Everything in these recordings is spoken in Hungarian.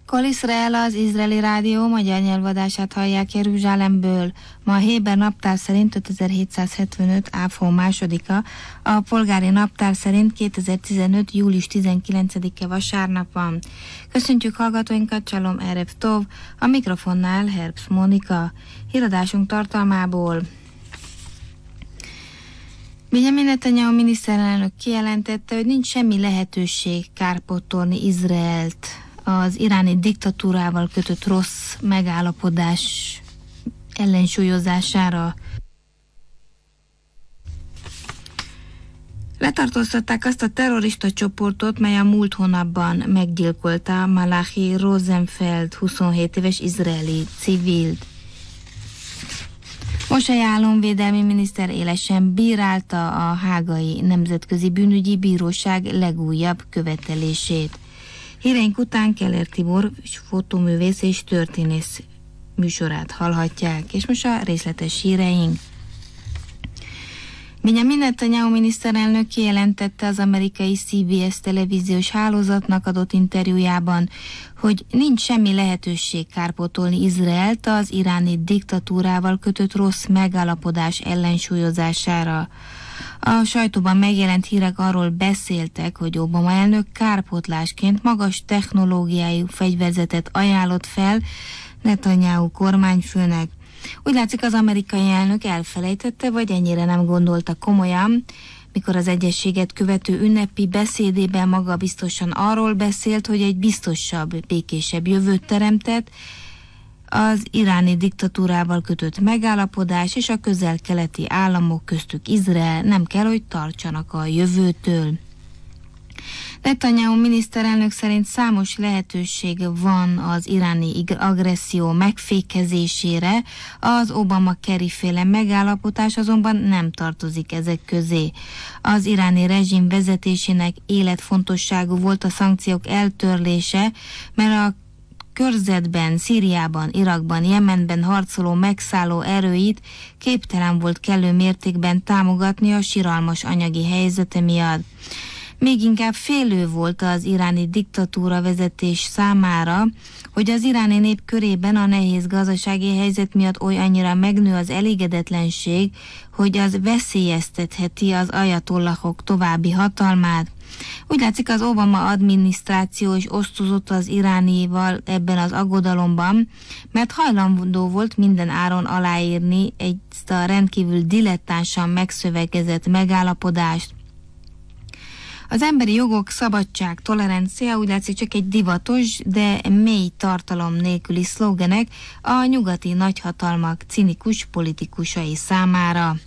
Kol Israel, az izraeli rádió magyar nyelvadását hallják Jeruzsálemből. Ma a héber naptár szerint 5775 áfó másodika, a polgári naptár szerint 2015. július 19-e vasárnap van. Köszöntjük hallgatóinkat, Csalom Erev Tov, a mikrofonnál Herbst Mónika. Híradásunk tartalmából: Benjamin Netanyahu miniszterelnök kijelentette, hogy nincs semmi lehetőség kárpótolni Izraelt az iráni diktatúrával kötött rossz megállapodás ellensúlyozására. Letartóztatták azt a terrorista csoportot, mely a múlt hónapban meggyilkolta Malachi Rosenfeld 27 éves izraeli civilt. Moshe államvédelmi miniszter élesen bírálta a Hágai Nemzetközi Bűnügyi Bíróság legújabb követelését. Híreink után Keller Tibor fotóművész és történész műsorát hallhatják, és most a részletes híreink. Benjamin Netanyahu miniszterelnök kijelentette az amerikai CBS televíziós hálózatnak adott interjújában, hogy nincs semmi lehetőség kárpótolni Izraelt az iráni diktatúrával kötött rossz megállapodás ellensúlyozására. A sajtóban megjelent hírek arról beszéltek, hogy Obama elnök kárpótlásként magas technológiájú fegyverzetet ajánlott fel Netanyahu kormányfőnek. Úgy látszik, az amerikai elnök elfelejtette, vagy ennyire nem gondolta komolyan, mikor az egyességet követő ünnepi beszédében magabiztosan arról beszélt, hogy egy biztosabb, békésebb jövőt teremtett, az iráni diktatúrával kötött megállapodás és a közel-keleti államok, köztük Izrael nem kell, hogy tartsanak a jövőtől. Netanyahu miniszterelnök szerint számos lehetőség van az iráni agresszió megfékezésére, az Obama-Kerry-féle megállapodás azonban nem tartozik ezek közé. Az iráni rezsim vezetésének életfontosságú volt a szankciók eltörlése, mert a körzetben, Szíriában, Irakban, Jemenben harcoló megszálló erőit képtelen volt kellő mértékben támogatni a siralmas anyagi helyzete miatt. Még inkább félő volt az iráni diktatúra vezetés számára, hogy az iráni nép körében a nehéz gazdasági helyzet miatt olyannyira megnő az elégedetlenség, hogy az veszélyeztetheti az ajatollahok további hatalmát. Úgy látszik, az Obama adminisztráció is osztozott az iránival ebben az aggodalomban, mert hajlandó volt minden áron aláírni ezt a rendkívül dilettánsan megszövegezett megállapodást. Az emberi jogok, szabadság, tolerancia úgy látszik csak egy divatos, de mély tartalom nélküli szlógenek a nyugati nagyhatalmak cinikus politikusai számára.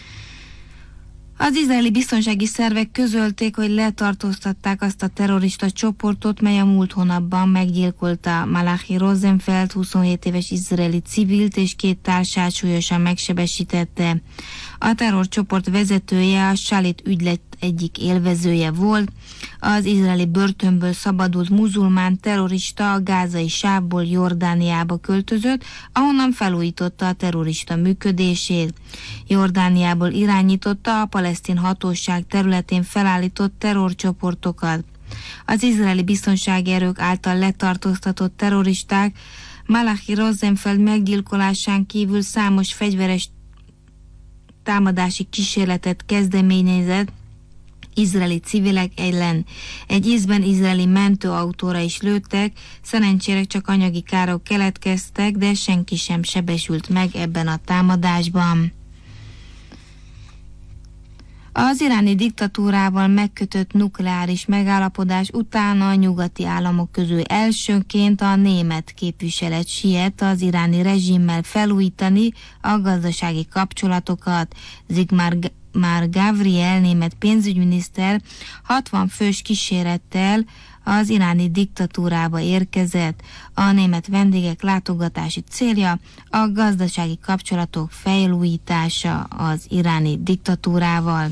Az izraeli biztonsági szervek közölték, hogy letartóztatták azt a terrorista csoportot, mely a múlt hónapban meggyilkolta Malachi Rosenfeld 27 éves izraeli civilt és 2 társát súlyosan megsebesítette. A terrorcsoport vezetője a Shalit ügylet egyik élvezője volt. Az izraeli börtönből szabadult muzulmán terrorista a gázai sávból Jordániába költözött, ahonnan felújította a terrorista működését. Jordániából irányította a palesztin hatóság területén felállított terrorcsoportokat. Az izraeli biztonsági erők által letartóztatott terroristák Malachi Rosenfeld meggyilkolásán kívül számos fegyveres támadási kísérletet kezdeményezett izraeli civilek ellen. Egy ízben izraeli mentőautóra is lőttek, szerencsére csak anyagi károk keletkeztek, de senki sem sebesült meg ebben a támadásban. Az iráni diktatúrával megkötött nukleáris megállapodás után a nyugati államok közül elsőként a német képviselet siet az iráni rezsimmel felújítani a gazdasági kapcsolatokat. Sigmar Gabriel, német pénzügyminiszter 60 fős kísérettel az iráni diktatúrába érkezett. A német vendégek látogatási célja a gazdasági kapcsolatok felújítása az iráni diktatúrával.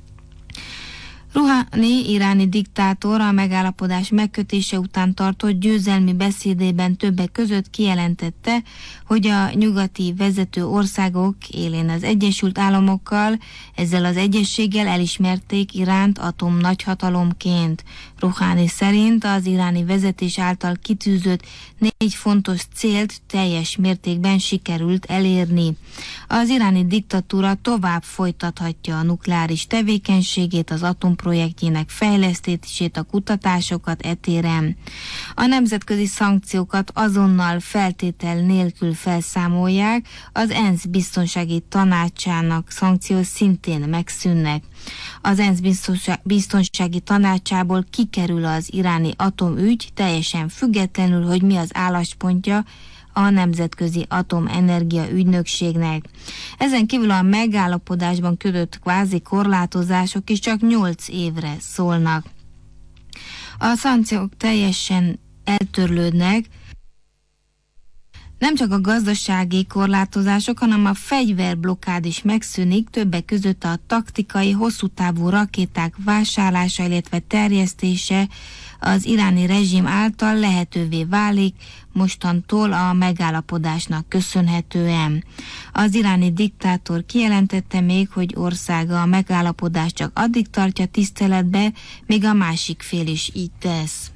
Rouhani iráni diktátor a megállapodás megkötése után tartott győzelmi beszédében többek között kijelentette, hogy a nyugati vezető országok élén az Egyesült Államokkal, ezzel az egyességgel elismerték Iránt atomnagyhatalomként. Rouhani szerint az iráni vezetés által kitűzött 4 fontos célt teljes mértékben sikerült elérni. Az iráni diktatúra tovább folytathatja a nukleáris tevékenységét, az atomprojektjének fejlesztését, a kutatásokat e téren. A nemzetközi szankciókat azonnal feltétel nélkül felszámolják, az ENSZ biztonsági tanácsának szankciói szintén megszűnnek. Az ENSZ biztonsági tanácsából kikerül az iráni atomügy, teljesen függetlenül, hogy mi az álláspontja a Nemzetközi Atomenergia Ügynökségnek. Ezen kívül a megállapodásban kötött kvázi korlátozások is csak 8 évre szólnak. A szankciók teljesen eltörlődnek, nem csak a gazdasági korlátozások, hanem a fegyverblokkád is megszűnik, többek között a taktikai, hosszútávú rakéták vásárlása, illetve terjesztése az iráni rezsim által lehetővé válik mostantól a megállapodásnak köszönhetően. Az iráni diktátor kijelentette még, hogy országa a megállapodást csak addig tartja tiszteletbe, míg a másik fél is így tesz.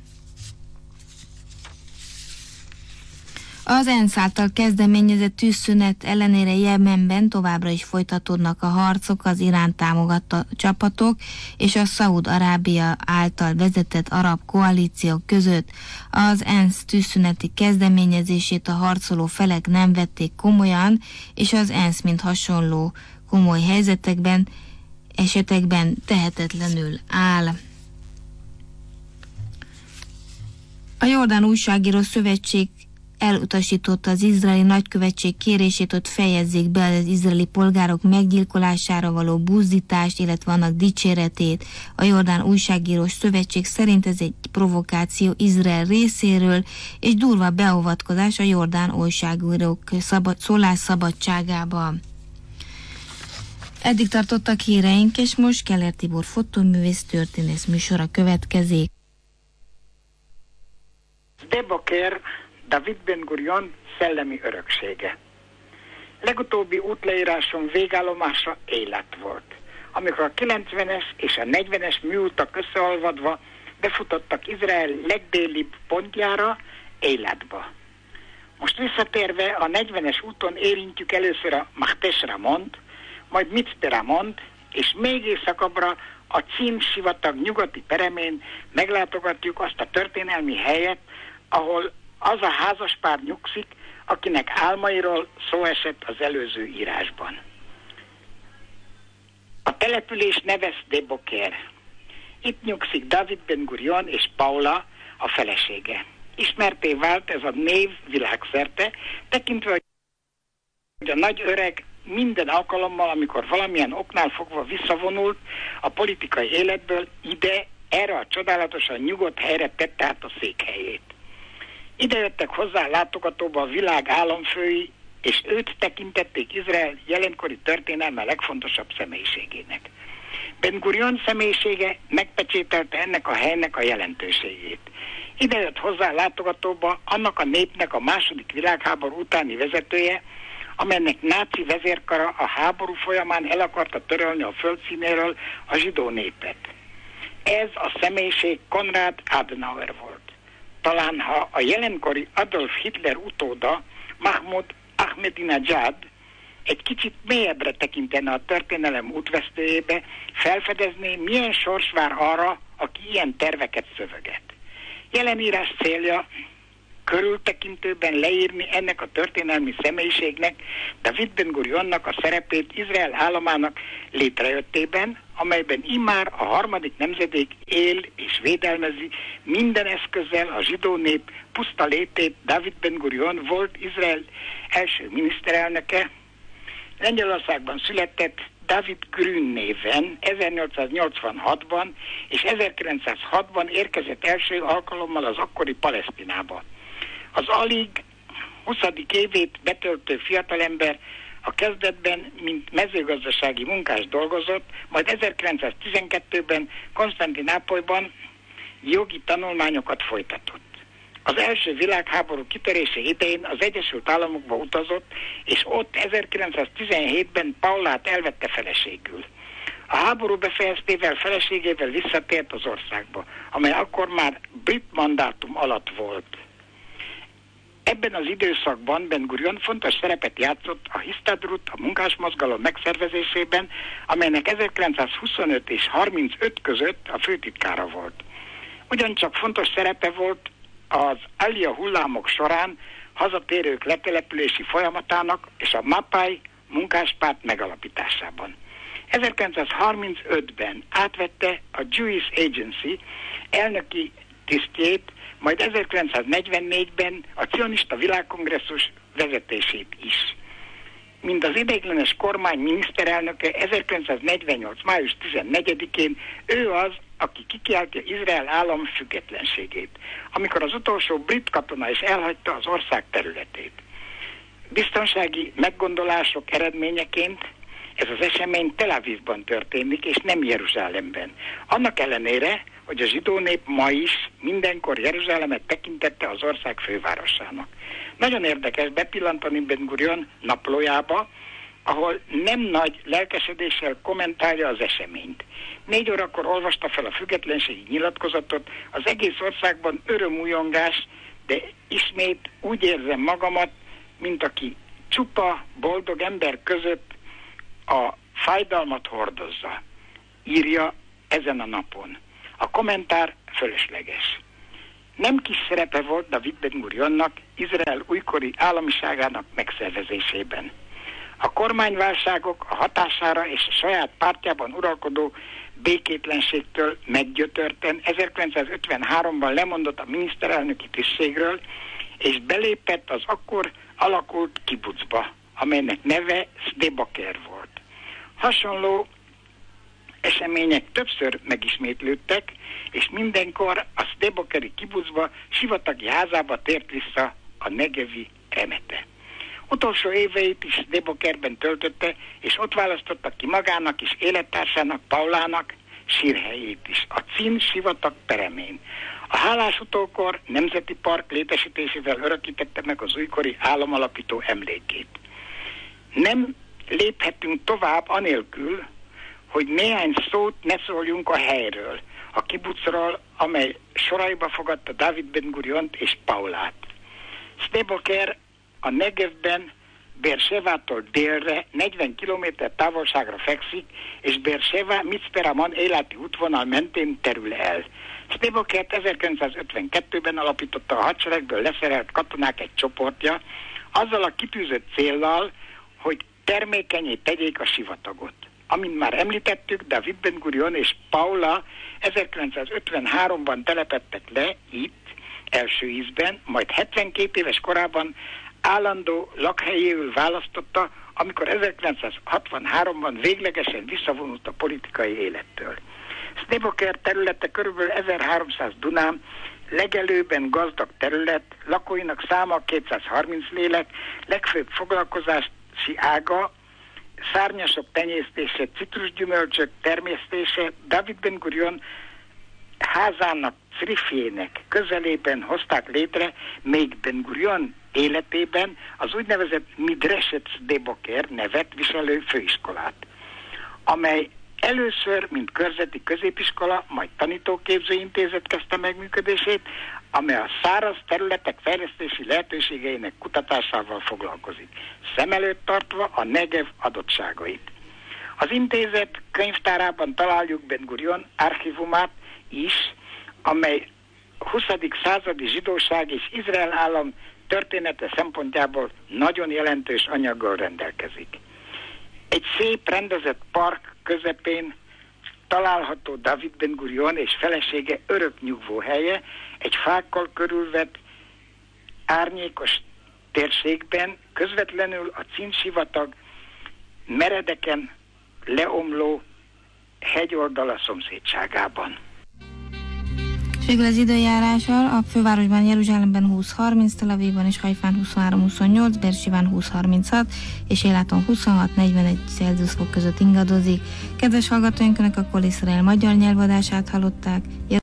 Az ENSZ által kezdeményezett tűzszünet ellenére Jemenben továbbra is folytatódnak a harcok az Irán támogatta csapatok és a Szaúd-Arábia által vezetett arab koalíciók között. Az ENSZ tűzszüneti kezdeményezését a harcoló felek nem vették komolyan, és az ENSZ, mint hasonló komoly esetekben tehetetlenül áll. A Jordán Újságíró Szövetség elutasította az izraeli nagykövetség kérését, hogy fejezzék be az izraeli polgárok meggyilkolására való buzdítást, illetve annak dicséretét. A Jordán Újságírós Szövetség szerint ez egy provokáció Izrael részéről, és durva beavatkozás a Jordán újságírók szólásszabadságába. Eddig tartottak híreink, és most Keller Tibor fotóművész történész műsora következik. Deboker David Ben-Gurion szellemi öröksége. Legutóbbi útleírásom végállomása Élet volt. Amikor a 90-es és a 40-es műutak összeolvadva befutottak Izrael legdélibb pontjára, Élatba. Most visszatérve a 40-es úton érintjük először a Maktes Ramont, majd Mitzpe Ramont, és még északabbra a Cím sivatag nyugati peremén meglátogatjuk azt a történelmi helyet, ahol az a házaspár nyugszik, akinek álmairól szó esett az előző írásban. A település neve Deboker. Itt nyugszik David Ben-Gurion és Paula, a felesége. Ismerté vált ez a név világszerte, tekintve, hogy a nagy öreg minden alkalommal, amikor valamilyen oknál fogva visszavonult a politikai életből, erre a csodálatosan nyugodt helyre tette át a székhelyét. Ide jöttek hozzá látogatóba a világ államfői, és őt tekintették Izrael jelenkori történelme legfontosabb személyiségének. Ben-Gurion személyisége megpecsételte ennek a helynek a jelentőségét. Ide jött hozzá látogatóba annak a népnek a második világháború utáni vezetője, amelynek náci vezérkara a háború folyamán el akarta törölni a földszínéről a zsidó népet. Ez a személyiség Konrad Adenauer volt. Talán ha a jelenkori Adolf Hitler utóda, Mahmoud Ahmadinejad egy kicsit mélyebbre tekintene a történelem útvesztőjébe, felfedezné, milyen sors vár arra, aki ilyen terveket szöveget. Jelenírás célja körültekintőben leírni ennek a történelmi személyiségnek, David Ben-Gurionnak a szerepét Izrael államának létrejöttében, amelyben immár a harmadik nemzedék él és védelmezi minden eszközzel a zsidó nép puszta létét. David Ben-Gurion volt Izrael első miniszterelnöke, Lengyelországban született David Grün néven 1886-ban, és 1906-ban érkezett első alkalommal az akkori Palesztinába. Az alig 20. évét betöltő fiatalember a kezdetben, mint mezőgazdasági munkás dolgozott, majd 1912-ben Konstantinápolyban jogi tanulmányokat folytatott. Az első világháború kitörése idején az Egyesült Államokba utazott, és ott 1917-ben Paulát elvette feleségül. A háború befejeztével feleségével visszatért az országba, amely akkor már brit mandátum alatt volt. Ebben az időszakban Ben-Gurion fontos szerepet játszott a Histadrut, a munkásmozgalom megszervezésében, amelynek 1925 és 35 között a főtitkára volt. Ugyancsak fontos szerepe volt az Alia hullámok során hazatérők letelepülési folyamatának és a Mapai munkáspárt megalapításában. 1935-ben átvette a Jewish Agency elnöki tisztjét, majd 1944-ben a cionista világkongresszus vezetését is. Mint az ideiglenes kormány miniszterelnöke 1948. május 14-én ő az, aki kikiáltja Izrael állam függetlenségét, amikor az utolsó brit katona is elhagyta az ország területét. Biztonsági meggondolások eredményeként ez az esemény Tel Avivban történik, és nem Jeruzsálemben. Annak ellenére, hogy a zsidó nép ma is mindenkor Jeruzsálemet tekintette az ország fővárosának. Nagyon érdekes bepillantani Ben-Gurion naplójába, ahol nem nagy lelkesedéssel kommentálja az eseményt. 4 órakor olvasta fel a függetlenségi nyilatkozatot, az egész országban örömújongás, de ismét úgy érzem magamat, mint aki csupa boldog ember között a fájdalmat hordozza, írja ezen a napon. A kommentár fölösleges. Nem kis szerepe volt David Ben-Gurionnak Izrael újkori államiságának megszervezésében. A kormányválságok a hatására és a saját pártjában uralkodó békétlenségtől meggyötörten 1953-ban lemondott a miniszterelnöki tisztségről, és belépett az akkor alakult kibucba, amelynek neve Sde-Boker volt. Hasonló események többször megismétlődtek, és mindenkor a Sde-Bokeri kibucba, sivatagi házába tért vissza a negevi remete. Utolsó éveit is Sde-Bokerben töltötte, és ott választotta ki magának és élettársának, Paulának sírhelyét is, a Cin sivatag peremén. A hálás utókor nemzeti park létesítésével örökítette meg az újkori államalapító emlékét. Nem léphetünk tovább anélkül, hogy néhány szót ne szóljunk a helyről, a kibucról, amely soraiba fogadta David Ben-Guriont és Paulát. Sde-Boker a Negevben Beer-Sevától délre 40 km távolságra fekszik, és Beer-Seva Mitzperaman életi útvonal mentén terül el. Sde-Bokert 1952-ben alapította a hadseregből leszerelt katonák egy csoportja, azzal a kitűzött céllal, hogy termékenyé tegyék a sivatagot. Amint már említettük, David Ben-Gurion és Paula 1953-ban telepedtek le itt, első ízben, majd 72 éves korában állandó lakhelyéül választotta, amikor 1963-ban véglegesen visszavonult a politikai élettől. Sde-Boker területe körülbelül 1300 dunám, legelőben gazdag terület, lakóinak száma 230 lélek, legfőbb foglalkozási ága, szárnyasok tenyésztése, citrusgyümölcsök termesztése. David Ben-Gurion házának Crifjének közelében hozták létre még Ben-Gurion életében az úgynevezett Midreshet Sde-Boker nevet viselő főiskolát, amely először, mint körzeti középiskola, majd tanítóképző intézet kezdte meg működését, amely a száraz területek fejlesztési lehetőségeinek kutatásával foglalkozik, szem előtt tartva a Negev adottságait. Az intézet könyvtárában találjuk Ben-Gurion archívumát is, amely 20. századi zsidóság és Izrael állam története szempontjából nagyon jelentős anyaggal rendelkezik. Egy szép rendezett park közepén található David Ben-Gurion és felesége örök nyugvóhelye, egy fákkal körülvett árnyékos térségben, közvetlenül a Cin sivatag meredeken leomló hegyoldala szomszédságában. Végül az időjárással a fővárosban, Jeruzsálemben 20-30, Tel Avivban és Hajfán 23-28, Beer-Seván 20-36 és Éláton 26-41 Celsius fok között ingadozik. Kedves hallgatóinknak a Kol Izrael magyar nyelvadását hallották.